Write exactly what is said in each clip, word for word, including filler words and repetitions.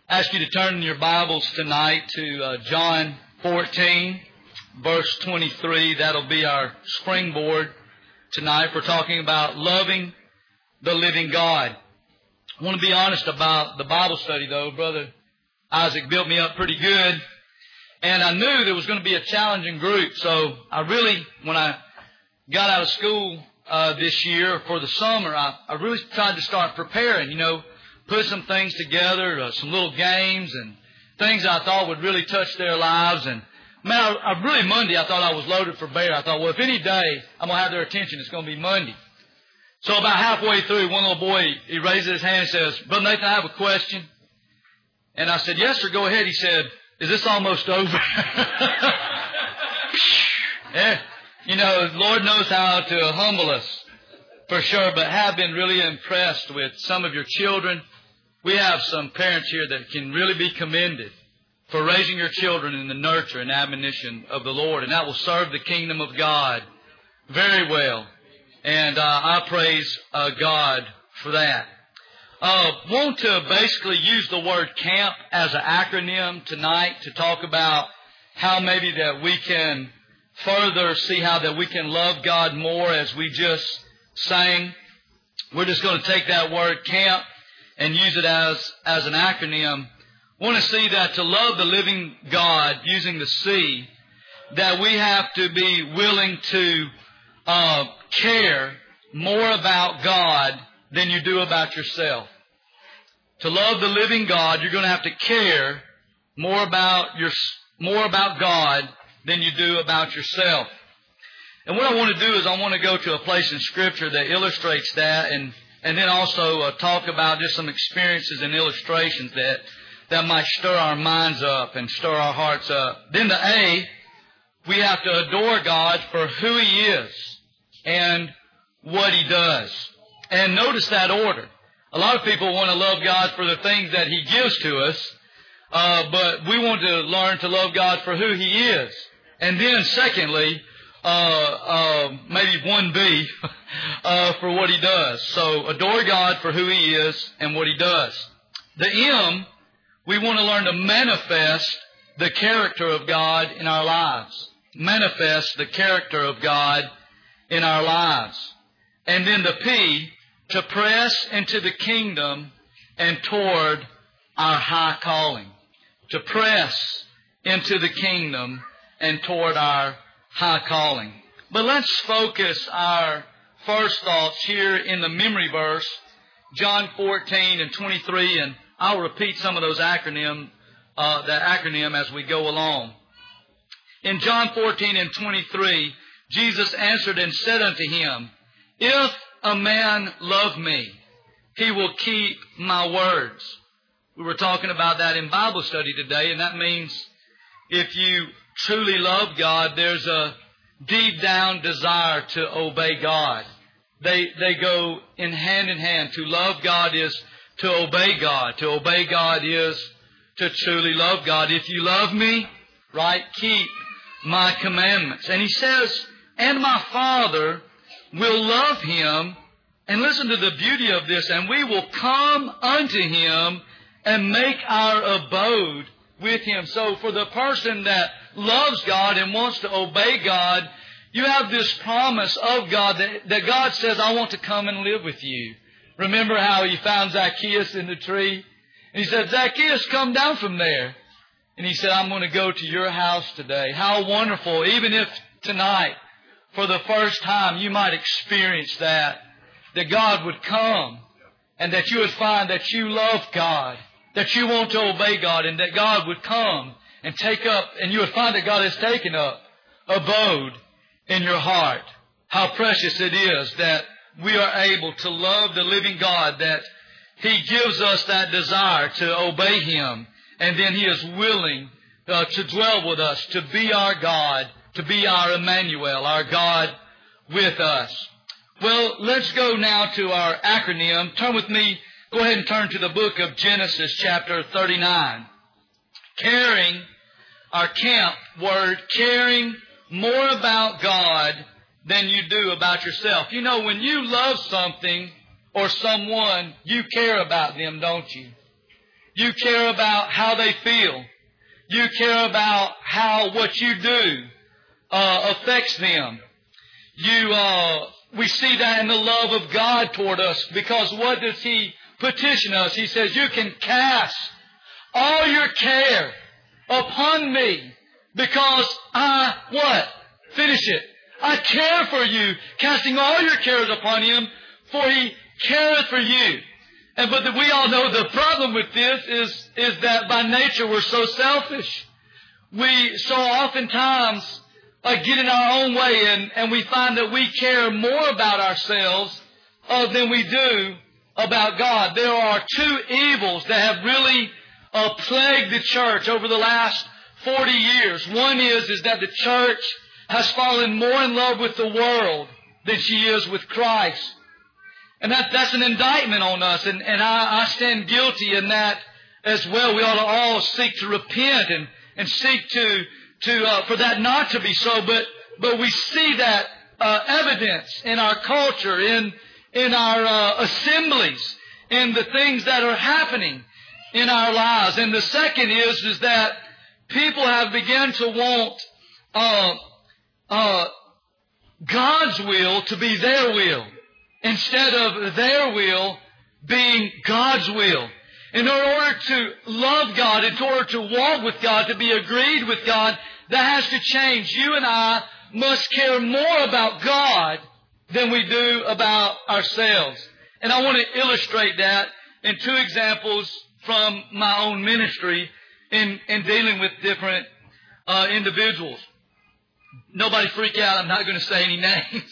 I ask you to turn in your Bibles tonight to uh, John fourteen, verse twenty-three. That'll be our springboard tonight. We're talking about loving the living God. I want to be honest about the Bible study, though. Brother Isaac built me up pretty good, and I knew there was going to be a challenging group. So I really, when I got out of school uh, this year for the summer, I, I really tried to start preparing, you know, put some things together, uh, some little games and things I thought would really touch their lives. And man, I, I really Monday I thought I was loaded for bear. I thought, well, if any day I'm going to have their attention, it's going to be Monday. So about halfway through, one little boy, he raises his hand and says, Brother Nathan, I have a question. And I said, yes, sir, go ahead. He said, is this almost over? Yeah, you know, the Lord knows how to humble us for sure, but have been really impressed with some of your children. We have some parents here that can really be commended for raising your children in the nurture and admonition of the Lord, and that will serve the kingdom of God very well. And uh, I praise uh, God for that. Uh, want to basically use the word camp as an acronym tonight to talk about how maybe that we can further see how that we can love God more as we just sang. We're just going to take that word camp and use it as, as an acronym. I want to see that to love the living God using the C, that we have to be willing to uh, care more about God than you do about yourself. To love the living God, you're going to have to care more about your more about God than you do about yourself. And what I want to do is I want to go to a place in Scripture that illustrates that, and and then also uh, talk about just some experiences and illustrations that that might stir our minds up and stir our hearts up. Then the A, we have to adore God for who He is and what He does. And notice that order. A lot of people want to love God for the things that He gives to us, uh, but we want to learn to love God for who He is. And then secondly, uh, uh, maybe one B, uh, for what He does. So adore God for who He is and what He does. The M, we want to learn to manifest the character of God in our lives. Manifest the character of God in our lives. And then the P, to press into the kingdom and toward our high calling. To press into the kingdom and toward our high calling. But let's focus our first thoughts here in the memory verse, John fourteen and twenty-three, and I'll repeat some of those acronym, uh, that acronym as we go along. In John fourteen and twenty-three, Jesus answered and said unto him, If a man love me, he will keep my words. We were talking about that in Bible study today, and that means if you truly love God, there's a deep down desire to obey God. They they go in hand in hand. To love God is to obey God. To obey God is to truly love God. If you love me, right, keep my commandments. And He says, and my Father will love him, and listen to the beauty of this, and we will come unto him and make our abode with him. So for the person that loves God and wants to obey God, you have this promise of God that, that God says, I want to come and live with you. Remember how He found Zacchaeus in the tree? And He said, Zacchaeus, come down from there. And he said, I'm going to go to your house today. How wonderful, even if tonight, for the first time, you might experience that, that God would come and that you would find that you love God, that you want to obey God, and that God would come and take up, and you would find that God has taken up abode in your heart. How precious it is that we are able to love the living God, that He gives us that desire to obey Him, and then He is willing uh, to dwell with us, to be our God, to be our Emmanuel, our God with us. Well, let's go now to our acronym. Turn with me, go ahead and turn to the book of Genesis chapter thirty-nine. Caring, our camp word, caring more about God than you do about yourself. You know, when you love something or someone, you care about them, don't you? You care about how they feel. You care about how what you do uh, affects them. You, uh, we see that in the love of God toward us, because what does He petition us? He says, you can cast all your care upon me, because I, what? Finish it. I care for you, casting all your cares upon Him, for He careth for you. And but the, we all know the problem with this is, is that by nature we're so selfish. We so oftentimes uh, get in our own way, and, and we find that we care more about ourselves uh, than we do about God. There are two evils that have really uh, plagued the church over the last forty years. One is, is that the church has fallen more in love with the world than she is with Christ. And that, that's an indictment on us, and, and I, I stand guilty in that as well. We ought to all seek to repent and, and seek to, to uh, for that not to be so, but, but we see that uh, evidence in our culture, in, in our uh, assemblies, in the things that are happening in our lives. And the second is, is that people have begun to want uh, uh, God's will to be their will, instead of their will being God's will. In order to love God, in order to walk with God, to be agreed with God, that has to change. You and I must care more about God than we do about ourselves. And I want to illustrate that in two examples from my own ministry in, in dealing with different uh, individuals. Nobody freak out. I'm not going to say any names.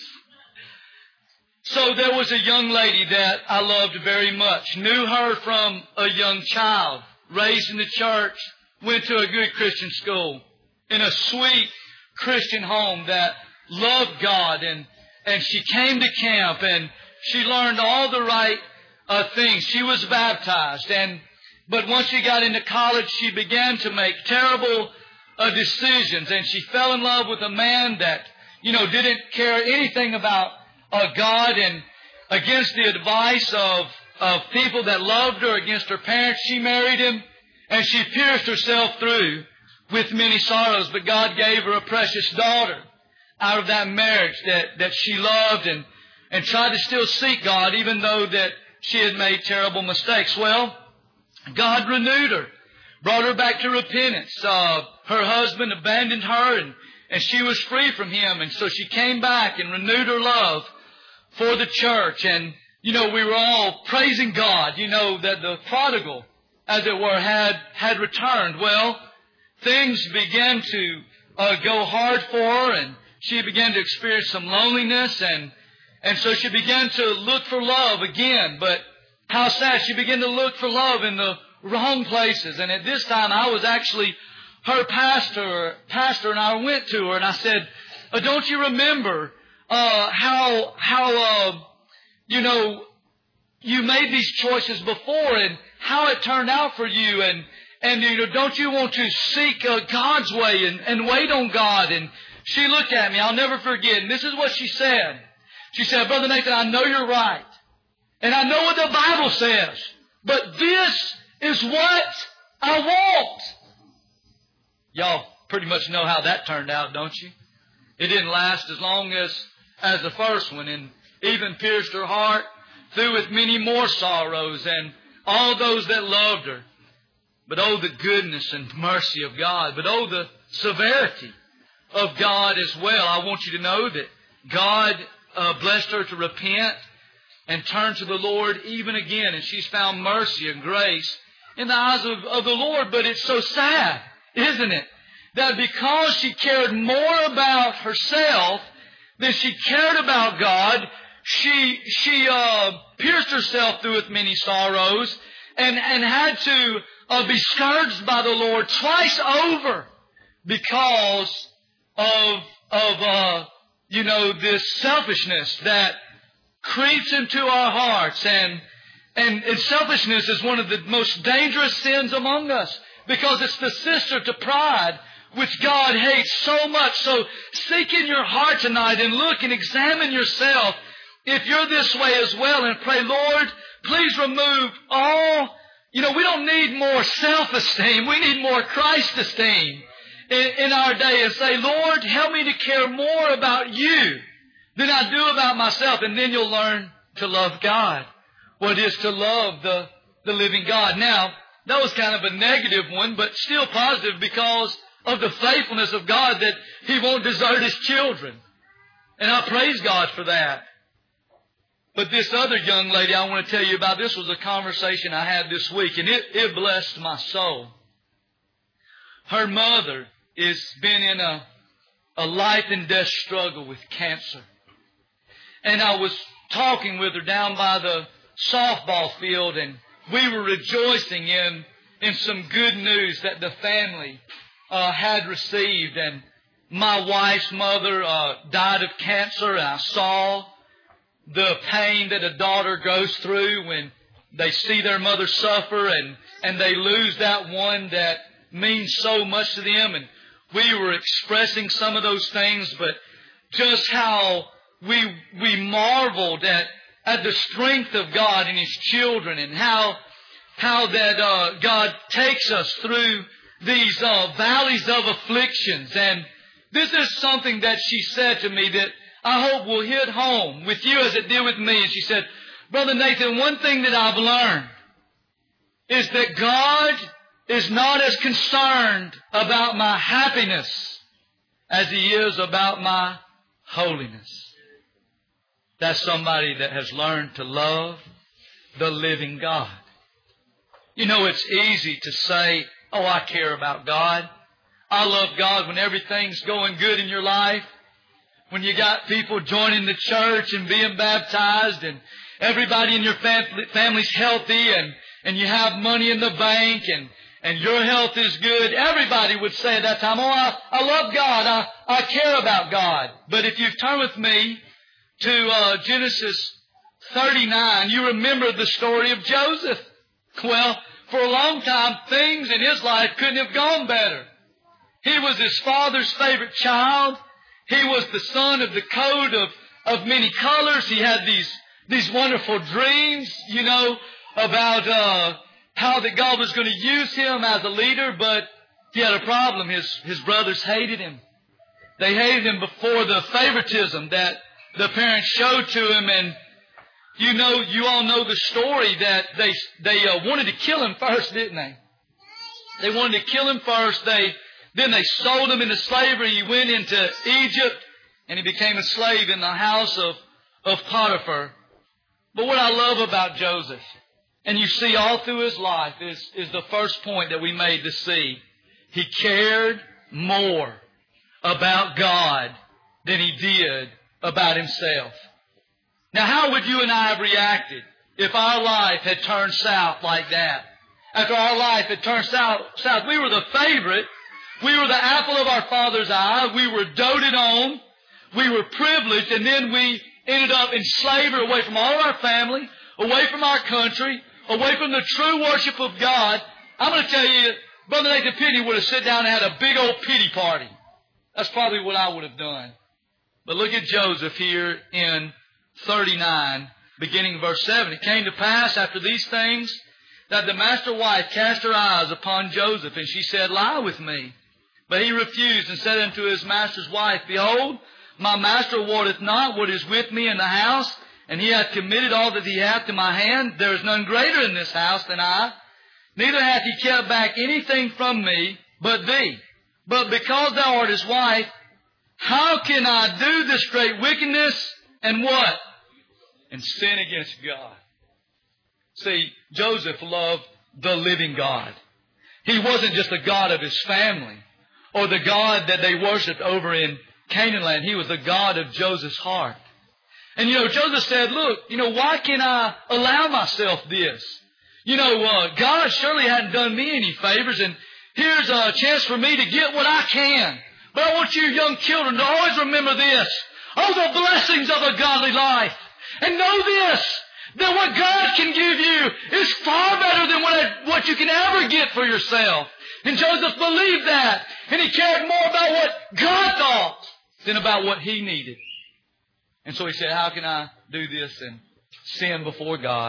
So there was a young lady that I loved very much. Knew her from a young child. Raised in the church. Went to a good Christian school. In a sweet Christian home that loved God. And, and she came to camp and she learned all the right uh, things. She was baptized. And but once she got into college, she began to make terrible uh, decisions. And she fell in love with a man that, you know, didn't care anything about Uh, God, and against the advice of, of people that loved her, against her parents, she married him, and she pierced herself through with many sorrows. But God gave her a precious daughter out of that marriage that, that she loved, and, and tried to still seek God, even though that she had made terrible mistakes. Well, God renewed her, brought her back to repentance. Uh, her husband abandoned her, and, and she was free from him, and so she came back and renewed her love for the church. And, you know, we were all praising God, you know, that the prodigal, as it were, had, had returned. Well, things began to uh, go hard for her, and she began to experience some loneliness, and, and so she began to look for love again. But how sad, she began to look for love in the wrong places. And at this time, I was actually her pastor, pastor, and I went to her and I said, oh, don't you remember Uh, how, how, uh, you know, you made these choices before and how it turned out for you, and, and, you know, don't you want to seek uh, God's way and, and wait on God? And she looked at me, I'll never forget, and this is what she said. She said, Brother Nathan, I know you're right, and I know what the Bible says, but this is what I want. Y'all pretty much know how that turned out, don't you? It didn't last as long as as the first one, and even pierced her heart through with many more sorrows, and all those that loved her. But oh, the goodness and mercy of God. But oh, the severity of God as well. I want you to know that God uh, blessed her to repent and turn to the Lord even again, and she's found mercy and grace in the eyes of, of the Lord. But it's so sad, isn't it, that because she cared more about herself than she cared about God, she she uh, pierced herself through with many sorrows, and, and had to uh, be scourged by the Lord twice over because of of uh, you know this selfishness that creeps into our hearts, and, and and selfishness is one of the most dangerous sins among us, because it's the sister to pride, which God hates so much. So seek in your heart tonight and look and examine yourself if you're this way as well, and pray, Lord, please remove all, You know, we don't need more self-esteem. We need more Christ-esteem in, in our day, and say, Lord, help me to care more about you than I do about myself. And then you'll learn to love God. What it is to love the, the living God. Now, that was kind of a negative one, but still positive because of the faithfulness of God that He won't desert His children. And I praise God for that. But this other young lady I want to tell you about, this was a conversation I had this week, and it, it blessed my soul. Her mother has been in a, a life and death struggle with cancer. And I was talking with her down by the softball field, and we were rejoicing in, in some good news that the family uh, had received. And my wife's mother uh, died of cancer, and I saw the pain that a daughter goes through when they see their mother suffer and, and they lose that one that means so much to them. And we were expressing some of those things, but just how we we marveled at at the strength of God in His children, and how how that uh, God takes us through these uh, valleys of afflictions. And this is something that she said to me that I hope will hit home with you as it did with me. And she said, Brother Nathan, one thing that I've learned is that God is not as concerned about my happiness as He is about my holiness. That's somebody that has learned to love the living God. You know, it's easy to say, oh, I care about God. I love God when everything's going good in your life. When you got people joining the church and being baptized, and everybody in your family, family's healthy, and, and you have money in the bank, and, and your health is good. Everybody would say at that time, oh, I, I love God. I, I care about God. But if you turn with me to uh, Genesis thirty-nine, you remember the story of Joseph. Well, for a long time, things in his life couldn't have gone better. He was his father's favorite child. He was the son of the coat of, of many colors. He had these, these wonderful dreams, you know, about uh, how that God was going to use him as a leader, but he had a problem. His, his brothers hated him. They hated him before the favoritism that the parents showed to him. And you know, you all know the story that they, they uh, wanted to kill him first, didn't they? They wanted to kill him first. They Then they sold him into slavery. He went into Egypt, and he became a slave in the house of, of Potiphar. But what I love about Joseph, and you see all through his life, is, is the first point that we made to see. He cared more about God than he did about himself. Now, how would you and I have reacted if our life had turned south like that? After our life had turned south, south, we were the favorite. We were the apple of our Father's eye. We were doted on. We were privileged. And then we ended up in slavery, away from all of our family, away from our country, away from the true worship of God. I'm going to tell you, Brother Nathan Pitney would have sat down and had a big old pity party. That's probably what I would have done. But look at Joseph here in thirty-nine, beginning verse seven. It came to pass after these things that the master's wife cast her eyes upon Joseph, and she said, Lie with me. But he refused and said unto his master's wife, Behold, my master wotteth not what is with me in the house, and he hath committed all that he hath to my hand. There is none greater in this house than I. Neither hath he kept back anything from me but thee. But because thou art his wife, how can I do this great wickedness and what? And sin against God. See, Joseph loved the living God. He wasn't just the God of his family or the God that they worshipped over in Canaan land. He was the God of Joseph's heart. And, you know, Joseph said, look, you know, why can I allow myself this? You know, uh, God surely hadn't done me any favors, and here's a chance for me to get what I can. But I want you young children to always remember this. Oh, the blessings of a godly life. And know this, that what God can give you is far better than what, what you can ever get for yourself. And Joseph believed that. And he cared more about what God thought than about what he needed. And so he said, how can I do this and sin before God?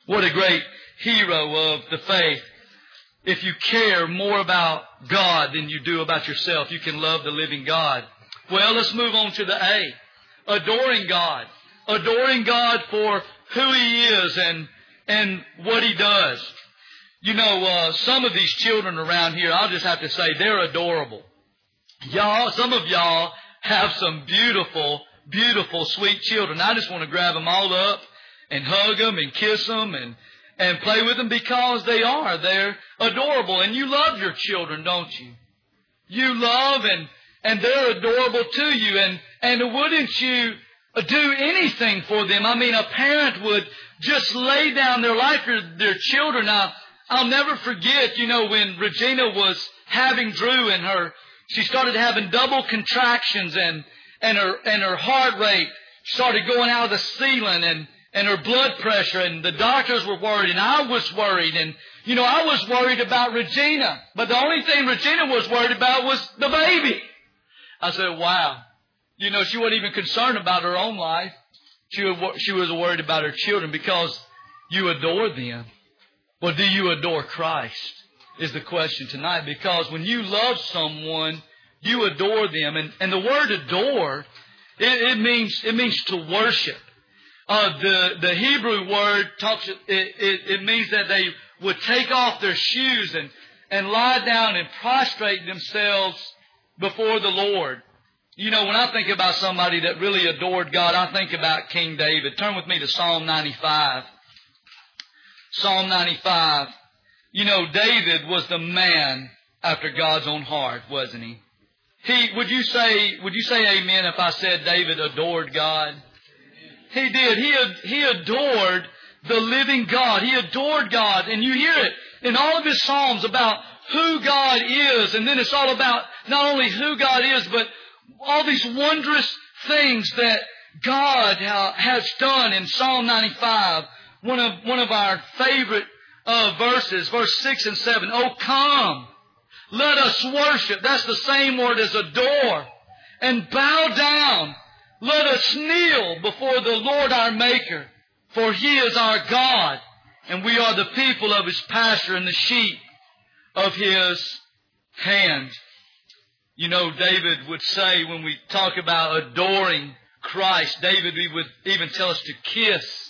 What a great hero of the faith. If you care more about God than you do about yourself, you can love the living God. Well, let's move on to the A. Adoring God. Adoring God for who He is and, and what He does. You know, uh, some of these children around here, I'll just have to say, they're adorable. Y'all, some of y'all have some beautiful, beautiful, sweet children. I just want to grab them all up and hug them and kiss them and, and play with them because they are. They're adorable. And you love your children, don't you? You love and, and they're adorable to you. And, and wouldn't you do anything for them? I mean, a parent would just lay down their life for their children. Now, I'll never forget, you know, when Regina was having Drew and her, she started having double contractions and, and her, and her heart rate started going out of the ceiling and, and her blood pressure, and the doctors were worried and I was worried, and, you know, I was worried about Regina, but the only thing Regina was worried about was the baby. I said, wow. You know, she wasn't even concerned about her own life. She was, she was worried about her children because you adore them. Well, do you adore Christ is the question tonight, because when you love someone, you adore them. And, and the word adore, it, it means it means to worship. Uh, the, the Hebrew word talks, it, it, it means that they would take off their shoes and, and lie down and prostrate themselves before the Lord. You know, when I think about somebody that really adored God, I think about King David. Turn with me to Psalm ninety-five. Psalm ninety-five. You know, David was the man after God's own heart, wasn't he? He, would you say, would you say amen if I said David adored God? He did. He, he adored the living God. He adored God. And you hear it in all of his Psalms about who God is. And then it's all about not only who God is, but all these wondrous things that God uh, has done. In Psalm ninety-five, one of, one of our favorite uh, verses, verse six and seven. Oh, come, let us worship. That's the same word as adore. And bow down. Let us kneel before the Lord our Maker, for He is our God, and we are the people of His pasture and the sheep of His hand. You know, David would say when we talk about adoring Christ, David he would even tell us to kiss,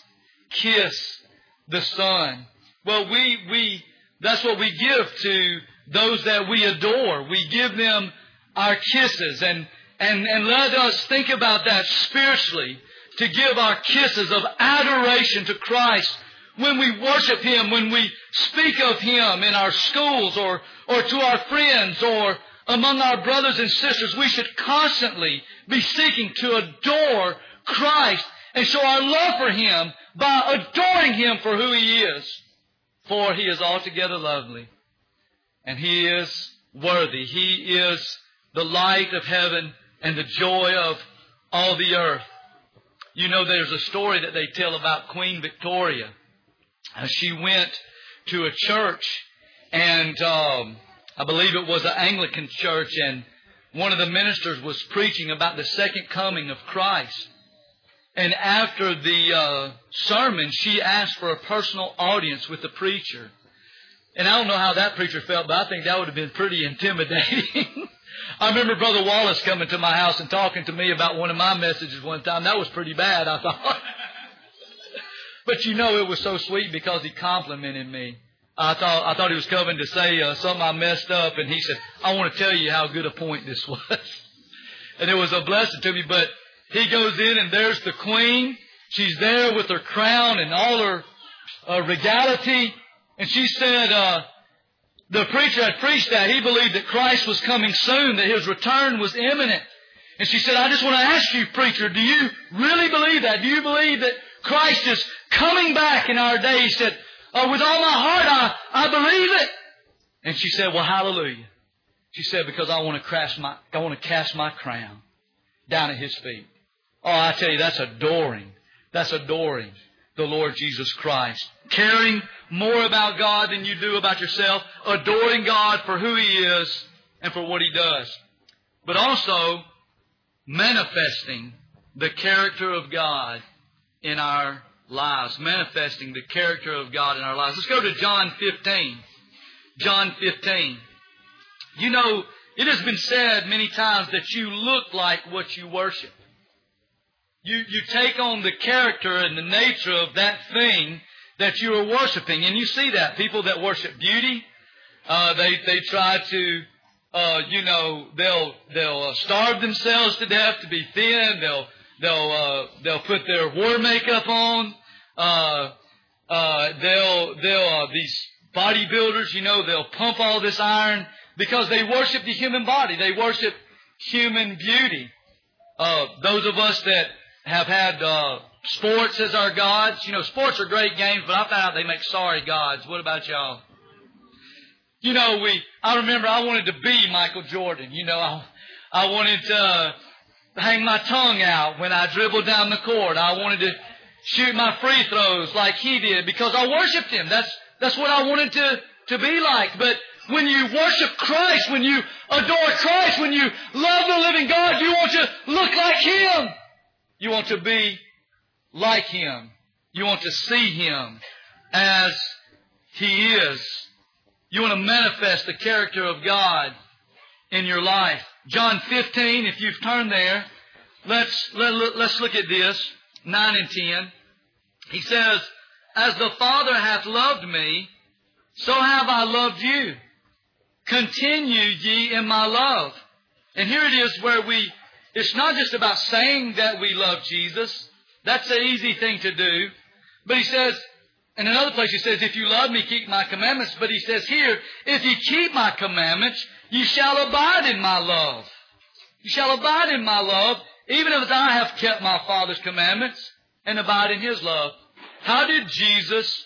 kiss the Son. Well, we, we, that's what we give to those that we adore. We give them our kisses, and And, and let us think about that spiritually, to give our kisses of adoration to Christ when we worship Him, when we speak of Him in our schools or, or to our friends or among our brothers and sisters. We should constantly be seeking to adore Christ and show our love for Him by adoring Him for who He is. For He is altogether lovely, and He is worthy. He is the light of heaven and the joy of all the earth. You know, there's a story that they tell about Queen Victoria. Uh, she went to a church, and um, I believe it was an Anglican church, and one of the ministers was preaching about the second coming of Christ. And after the uh, sermon, she asked for a personal audience with the preacher. And I don't know how that preacher felt, but I think that would have been pretty intimidating. I remember Brother Wallace coming to my house and talking to me about one of my messages one time. That was pretty bad, I thought. But you know, it was so sweet because he complimented me. I thought I thought he was coming to say uh, something I messed up, and he said, I want to tell you how good a point this was. And it was a blessing to me. But he goes in, and there's the Queen. She's there with her crown and all her uh, regality. And she said, uh, the preacher had preached that. He believed that Christ was coming soon, that His return was imminent. And she said, I just want to ask you, preacher, do you really believe that? Do you believe that Christ is coming back in our day? He said, oh, with all my heart, I, I believe it. And she said, well, hallelujah. She said, because I want to cast my, I want to cast my crown down at His feet. Oh, I tell you, that's adoring. That's adoring the Lord Jesus Christ. Caring more about God than you do about yourself. Adoring God for who He is and for what He does. But also manifesting the character of God in our lives, manifesting the character of God in our lives. Let's go to John fifteen. John fifteen. You know, it has been said many times that you look like what you worship. You, you take on the character and the nature of that thing that you are worshiping. And you see that. People that worship beauty, uh, they, they try to, uh, you know, they'll, they'll uh, starve themselves to death to be thin. They'll, they'll, uh, they'll put their war makeup on. Uh, uh, they'll, they'll, uh, these bodybuilders, you know, they'll pump all this iron because they worship the human body. They worship human beauty. Uh, those of us that have had uh, sports as our gods. You know, sports are great games, but I found out they make sorry gods. What about y'all? You know, we. I remember I wanted to be Michael Jordan. You know, I, I wanted to uh, hang my tongue out when I dribbled down the court. I wanted to shoot my free throws like he did because I worshipped him. That's that's what I wanted to, to be like. But when you worship Christ, when you adore Christ, when you love the living God, you want to look like Him. You want to be like Him. You want to see Him as He is. You want to manifest the character of God in your life. John fifteen, if you've turned there, let's, let, let's look at this, nine and ten. He says, "As the Father hath loved me, so have I loved you. Continue ye in my love." And here it is where we, it's not just about saying that we love Jesus. That's an easy thing to do. But he says, in another place he says, "If you love me, keep my commandments." But he says here, "If you keep my commandments, you shall abide in my love." You shall abide in my love, even as I have kept my Father's commandments and abide in His love. How did Jesus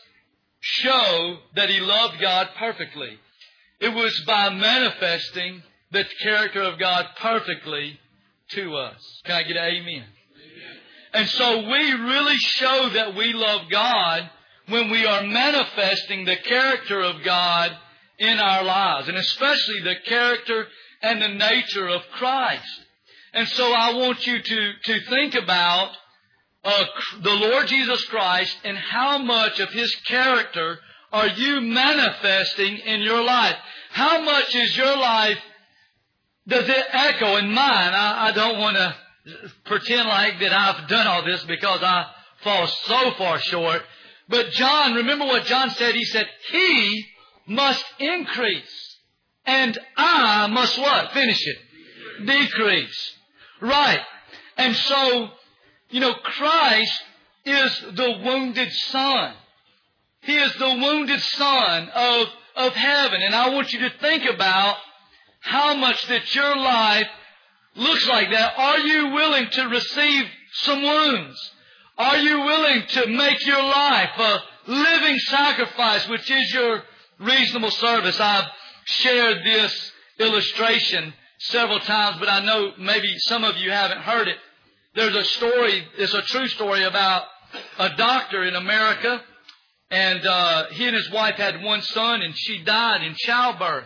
show that He loved God perfectly? It was by manifesting the character of God perfectly to us. Can I get an amen? Amen. And so we really show that we love God when we are manifesting the character of God in our lives, and especially the character and the nature of Christ. And so I want you to, to think about uh, the Lord Jesus Christ and how much of His character are you manifesting in your life? How much is your life, does it echo in mine? I, I don't want to pretend like that I've done all this because I fall so far short. But John, remember what John said? He said, "He must increase, and I must" what? Finish it. Decrease. Right. And so, you know, Christ is the wounded Son. He is the wounded Son of, of heaven. And I want you to think about how much that your life looks like that. Are you willing to receive some wounds? Are you willing to make your life a living sacrifice, which is your reasonable service? I've shared this illustration several times, but I know maybe some of you haven't heard it. There's a story, it's a true story about a doctor in America, and uh, he and his wife had one son, and she died in childbirth.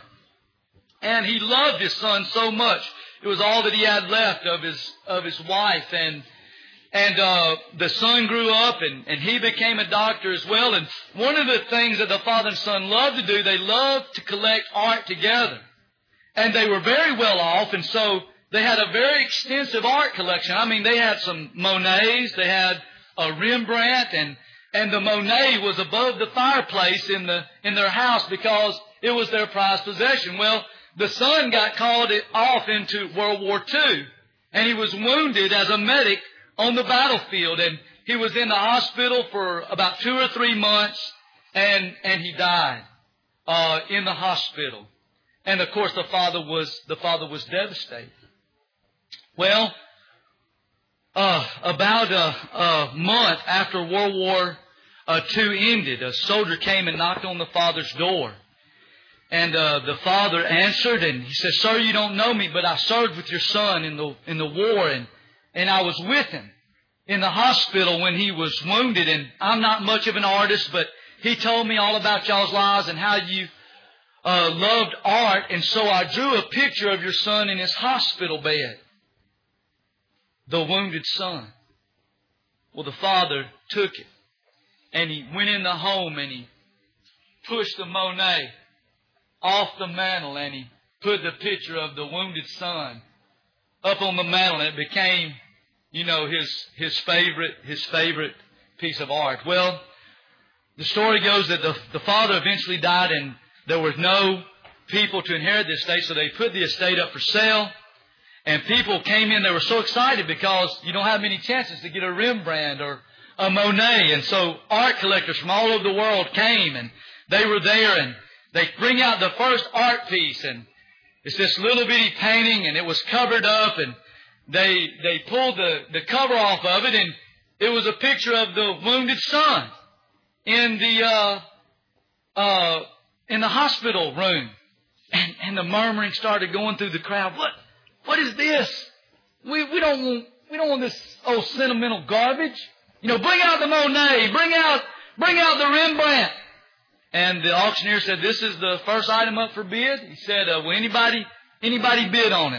And he loved his son so much. It was all that he had left of his of his wife. And and uh, the son grew up, and, and he became a doctor as well. And one of the things that the father and son loved to do, they loved to collect art together. And they were very well off, and so they had a very extensive art collection. I mean, they had some Monets, they had a Rembrandt, and and the Monet was above the fireplace in the in their house because it was their prized possession. Well, the son got called off into World War Two, and he was wounded as a medic on the battlefield, and he was in the hospital for about two or three months, and and he died uh, in the hospital. And of course, the father was the father was devastated. Well, uh, about a, a month after World War uh, Two ended, a soldier came and knocked on the father's door. And uh, the father answered, and he said, "Sir, you don't know me, but I served with your son in the in the war, and and I was with him in the hospital when he was wounded. And I'm not much of an artist, but he told me all about y'all's lives and how you uh, loved art, and so I drew a picture of your son in his hospital bed, the wounded son." Well, the father took it, and he went in the home and he pushed the Monet off the mantle and he put the picture of the wounded son up on the mantle, and it became, you know, his his favorite his favorite piece of art. Well, the story goes that the the father eventually died, and there was no people to inherit the estate, so they put the estate up for sale. And people came in, they were so excited because you don't have many chances to get a Rembrandt or a Monet. And so art collectors from all over the world came, and they were there, and they bring out the first art piece, and it's this little bitty painting, and it was covered up, and they they pulled the, the cover off of it, and it was a picture of the wounded son in the uh, uh, in the hospital room. And, and the murmuring started going through the crowd. What what is this? We we don't want we don't want this old sentimental garbage. You know, bring out the Monet, bring out bring out the Rembrandt. And the auctioneer said, "This is the first item up for bid." He said, uh, "Will anybody anybody bid on it?"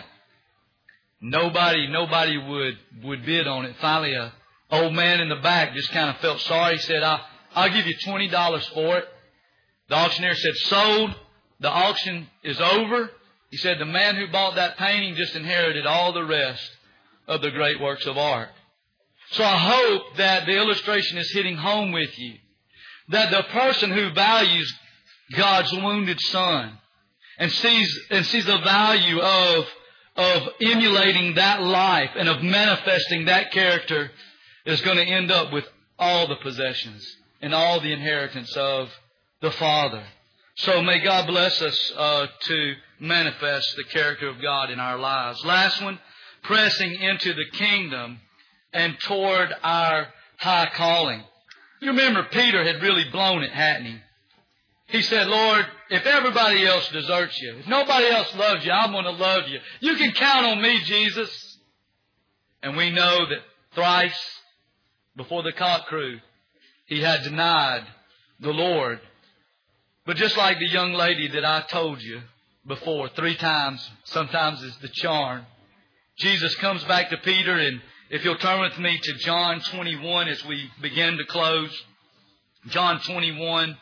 Nobody nobody would would bid on it. Finally, a old man in the back just kind of felt sorry. He said, "I'll I'll give you twenty dollars for it." The auctioneer said, "Sold. The auction is over." He said, "The man who bought that painting just inherited all the rest of the great works of art." So I hope that the illustration is hitting home with you, that the person who values God's wounded son and sees and sees the value of of emulating that life and of manifesting that character is going to end up with all the possessions and all the inheritance of the Father. So may God bless us uh, to manifest the character of God in our lives. Last one, pressing into the kingdom and toward our high calling. You remember Peter had really blown it, hadn't he? He said, "Lord, if everybody else deserts you, if nobody else loves you, I'm going to love you. You can count on me, Jesus." And we know that thrice before the cock crew, he had denied the Lord. But just like the young lady that I told you before, three times, sometimes is the charm. Jesus comes back to Peter, and if you'll turn with me to John twenty-one as we begin to close. John twenty-one.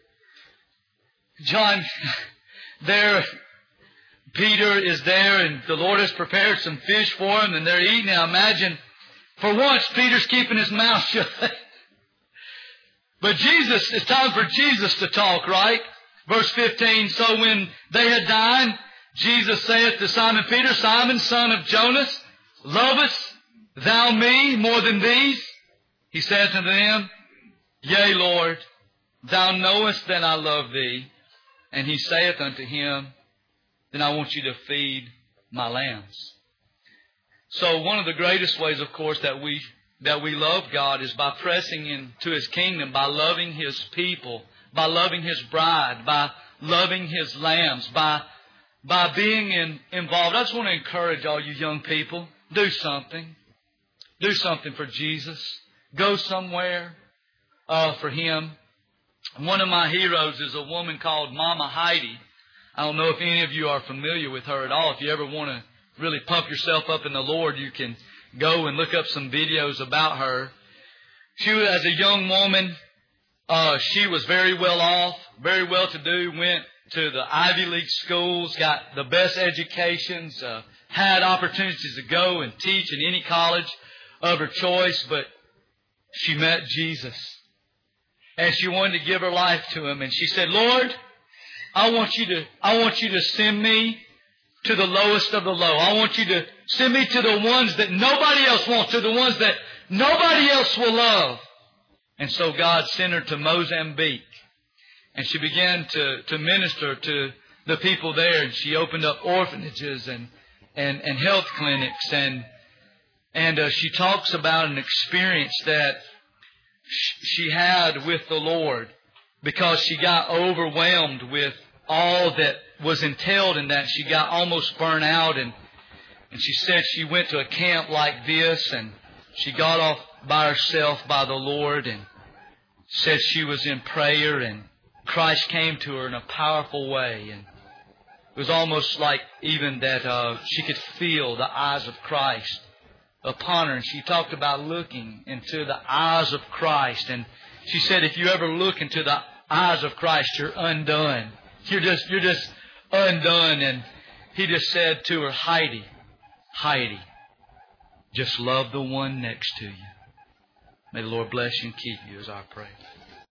John, there, Peter is there, and the Lord has prepared some fish for him, and they're eating. Now imagine, for once, Peter's keeping his mouth shut. But Jesus, it's time for Jesus to talk, right? Verse fifteen, "So when they had dined, Jesus saith to Simon Peter, Simon, son of Jonas, lovest thou me more than these? He saith unto them, Yea, Lord, thou knowest that I love thee. And he saith unto him, Then I want you to feed my lambs." So one of the greatest ways, of course, that we that we love God is by pressing into His kingdom, by loving His people, by loving His bride, by loving His lambs, by by being in, involved. I just want to encourage all you young people, do something. Do something for Jesus. Go somewhere uh, for Him. One of my heroes is a woman called Mama Heidi. I don't know if any of you are familiar with her at all. If you ever want to really pump yourself up in the Lord, you can go and look up some videos about her. She was, as a young woman, uh, she was very well off, very well to do, went to the Ivy League schools, got the best educations, uh, had opportunities to go and teach in any college of her choice, but she met Jesus. And she wanted to give her life to Him. And she said, "Lord, I want you to, I want you to send me to the lowest of the low. I want you to send me to the ones that nobody else wants, to the ones that nobody else will love." And so God sent her to Mozambique. And she began to, to minister to the people there. And she opened up orphanages and, and, and health clinics. And, and uh, she talks about an experience that she had with the Lord because she got overwhelmed with all that was entailed in that. She got almost burnt out, and and she said she went to a camp like this, and she got off by herself by the Lord, and said she was in prayer, and Christ came to her in a powerful way, and it was almost like even that uh, she could feel the eyes of Christ upon her. And she talked about looking into the eyes of Christ, and She said, if you ever look into the eyes of Christ, you're undone. You're just, you're just undone. And he just said to her, Heidi, Heidi, just love the one next to you. May the Lord bless you and keep you as I pray.